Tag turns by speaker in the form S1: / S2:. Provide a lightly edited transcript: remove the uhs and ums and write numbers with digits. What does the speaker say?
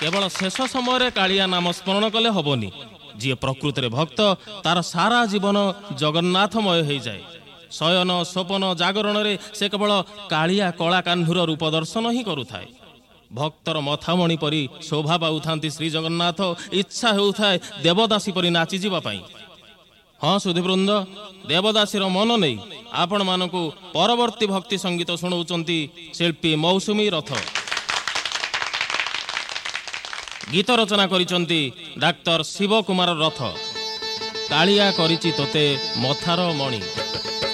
S1: କେବଳ ଶେଷ ସମୟରେ କାଳିଆ ନାମ ସ୍ମରଣ କଲେ ହେବନି। ଯିଏ ପ୍ରକୃତରେ ଭକ୍ତ ତାର ସାରା ଜୀବନ ଜଗନ୍ନାଥମୟ ହୋଇଯାଏ। ଶୟନ ସ୍ୱପନ ଜାଗରଣରେ ସେ କେବଳ କାଳିଆ କଳାକାହ୍ନୁର ରୂପ ଦର୍ଶନ ହିଁ କରୁଥାଏ। ଭକ୍ତର ମଥାମଣି ପରି ଶୋଭା ପାଉଥାନ୍ତି ଶ୍ରୀ ଜଗନ୍ନାଥ। ଇଚ୍ଛା ହେଉଥାଏ ଦେବଦାସୀ ପରି ନାଚିଯିବା ପାଇଁ। ହଁ ସୁଧୀବୃନ୍ଦ, ଦେବଦାସୀର ମନ ନେଇ ଆପଣମାନଙ୍କୁ ପରବର୍ତ୍ତୀ ଭକ୍ତି ସଙ୍ଗୀତ ଶୁଣାଉଛନ୍ତି ଶିଳ୍ପୀ ମୌସୁମୀ ରଥ। ଗୀତ ରଚନା କରିଛନ୍ତି ଡାକ୍ତର ଶିବ କୁମାର ରଥ। କାଳିଆ କରିଛି ତୋତେ ମଥାର ମଣି।